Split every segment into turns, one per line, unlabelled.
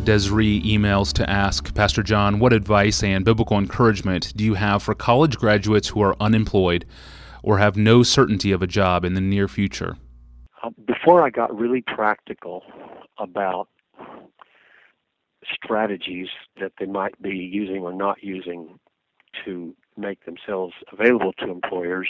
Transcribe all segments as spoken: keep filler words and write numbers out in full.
Desiree emails to ask, Pastor John, what advice and biblical encouragement do you have for college graduates who are unemployed or have no certainty of a job in the near future?
Uh, before I got really practical about strategies that they might be using or not using to make themselves available to employers,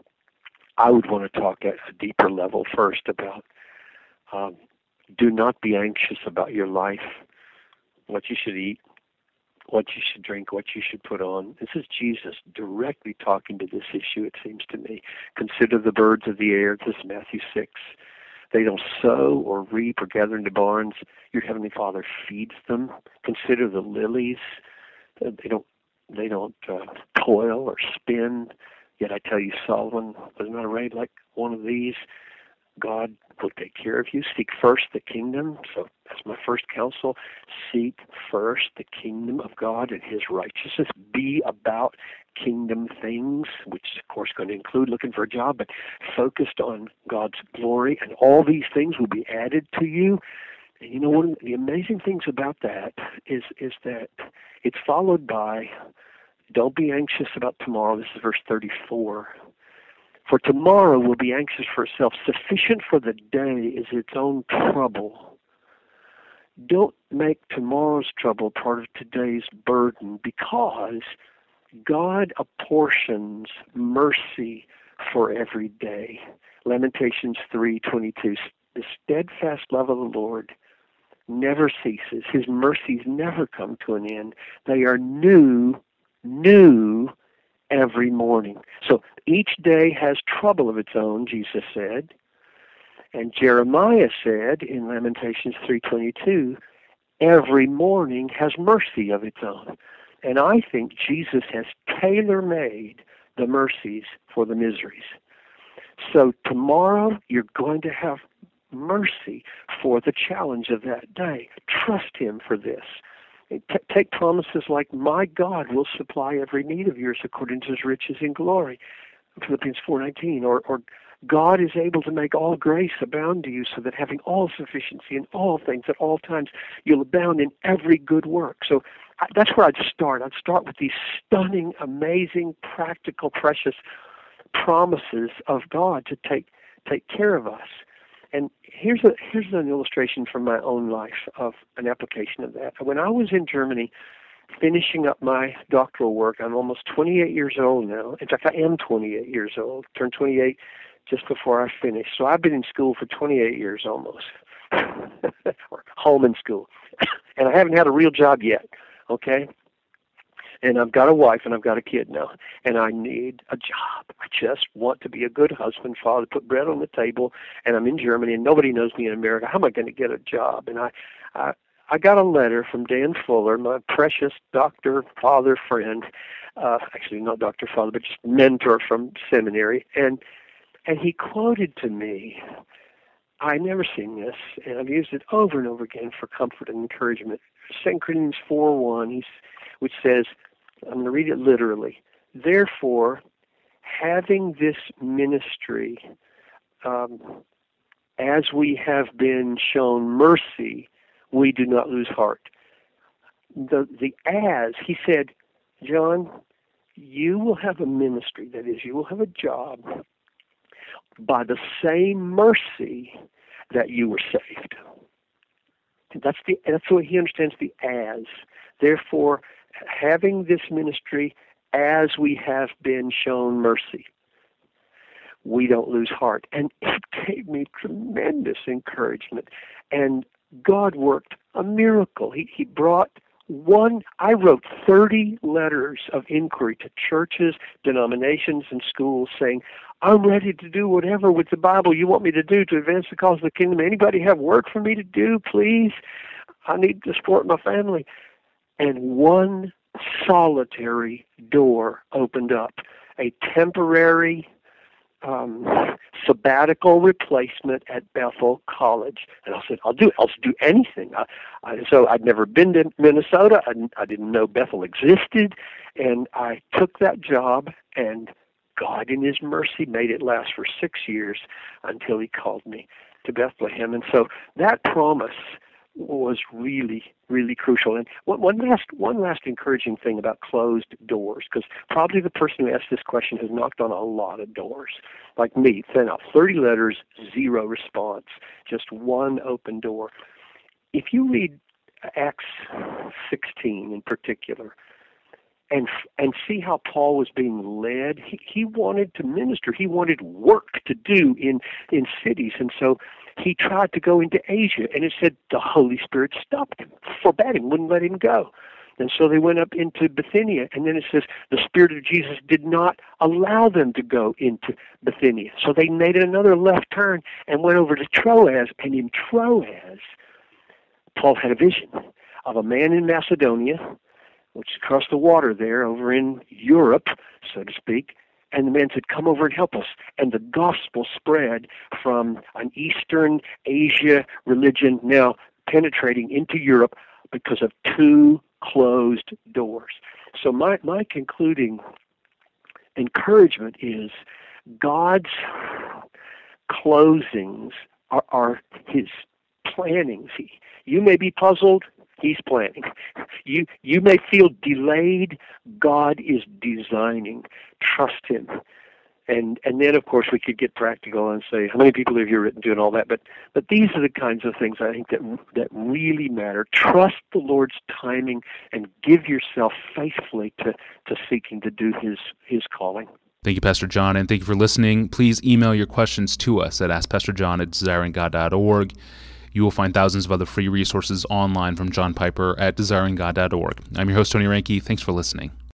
I would want to talk at a deeper level first about um, do not be anxious about your life, what you should eat, what you should drink, what you should put on. This is Jesus directly talking to this issue, it seems to me. Consider the birds of the air. This is Matthew six. They don't sow or reap or gather into barns. Your heavenly Father feeds them. Consider the lilies. They don't they don't uh, toil or spin. Yet I tell you, Solomon was not arrayed like one of these. God will take care of you. Seek first the kingdom. So that's my first counsel. Seek first the kingdom of God and His righteousness. Be about kingdom things, which is, of course, going to include looking for a job, but focused on God's glory, and all these things will be added to you. And you know, one of the amazing things about that is is that it's followed by, don't be anxious about tomorrow. This is verse thirty-four. For tomorrow will be anxious for itself. Sufficient for the day is its own trouble. Don't make tomorrow's trouble part of today's burden, because God apportions mercy for every day. Lamentations three twenty-two. The steadfast love of the Lord never ceases. His mercies never come to an end. They are new, new every morning. So each day has trouble of its own, Jesus said. And Jeremiah said in Lamentations three twenty-two, every morning has mercy of its own. And I think Jesus has tailor-made the mercies for the miseries. So tomorrow you're going to have mercy for the challenge of that day. Trust Him for this. T- take promises like, my God will supply every need of yours according to His riches in glory, Philippians four nineteen, or, or God is able to make all grace abound to you, so that having all sufficiency in all things at all times, you'll abound in every good work. So I, that's where I'd start. I'd start with these stunning, amazing, practical, precious promises of God to take take care of us. And here's a here's an illustration from my own life of an application of that. When I was in Germany finishing up my doctoral work, I'm almost twenty-eight years old now. In fact, I am twenty-eight years old. Turned twenty-eight just before I finished. So I've been in school for twenty-eight years almost, or home in school. And I haven't had a real job yet, okay? And I've got a wife and I've got a kid now, and I need a job. I just want to be a good husband, father, put bread on the table, and I'm in Germany and nobody knows me in America. How am I going to get a job? And I, I, I got a letter from Dan Fuller, my precious doctor, father, friend, uh, actually not doctor, father, but just mentor from seminary, and and he quoted to me, I never seen this, and I've used it over and over again for comfort and encouragement. Second Corinthians four one, he's, which says, I'm going to read it literally, therefore, having this ministry, um, as we have been shown mercy, we do not lose heart. The, the as, he said, John, you will have a ministry, that is, you will have a job by the same mercy that you were saved. That's the that's the way he understands the as. Therefore, having this ministry as we have been shown mercy, we don't lose heart. And it gave me tremendous encouragement. And God worked a miracle. He he brought one, I wrote thirty letters of inquiry to churches, denominations, and schools saying, I'm ready to do whatever with the Bible you want me to do to advance the cause of the kingdom. Anybody have work for me to do, please? I need to support my family. And one solitary door opened up, a temporary um, sabbatical replacement at Bethel College. And I said, I'll do it. I'll do anything. I, I, so I'd never been to Minnesota. I, I didn't know Bethel existed. And I took that job, and God in His mercy made it last for six years until He called me to Bethlehem. And so that promise was really, really crucial. And one, one last one last encouraging thing about closed doors, because probably the person who asked this question has knocked on a lot of doors. Like me, sent out thirty letters, zero response, just one open door. If you read Acts sixteen in particular, and and see how Paul was being led, he, he wanted to minister. He wanted work to do in, in cities. And so he tried to go into Asia, and it said the Holy Spirit stopped him, forbade him, wouldn't let him go. And so they went up into Bithynia, and then it says the Spirit of Jesus did not allow them to go into Bithynia. So they made another left turn and went over to Troas, and in Troas, Paul had a vision of a man in Macedonia, which is across the water there, over in Europe, so to speak, and the man said, come over and help us. And the gospel spread from an Eastern Asia religion now penetrating into Europe because of two closed doors. So my, my concluding encouragement is God's closings are, are his plannings. He, you may be puzzled, he's planning. You you may feel delayed, God is designing. Trust him. And and then, of course, we could get practical and say, how many people have you written to and all that? But but these are the kinds of things I think that that really matter. Trust the Lord's timing and give yourself faithfully to, to seeking to do his his calling.
Thank you, Pastor John, and thank you for listening. Please email your questions to us at ask pastor john at desiring god dot org. You will find thousands of other free resources online from John Piper at desiring god dot org. I'm your host, Tony Reinke. Thanks for listening.